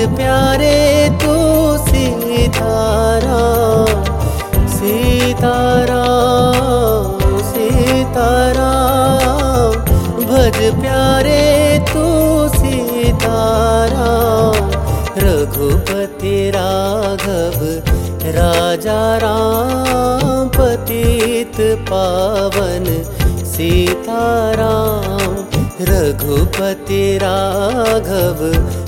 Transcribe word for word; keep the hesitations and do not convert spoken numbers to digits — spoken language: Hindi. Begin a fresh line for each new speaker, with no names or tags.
प्यारे तू सीताराम, सीताराम सीताराम। भज प्यारे तू सीताराम, रघुपति राघव राजा राम। पतित पावन सीताराम, रघुपति राघव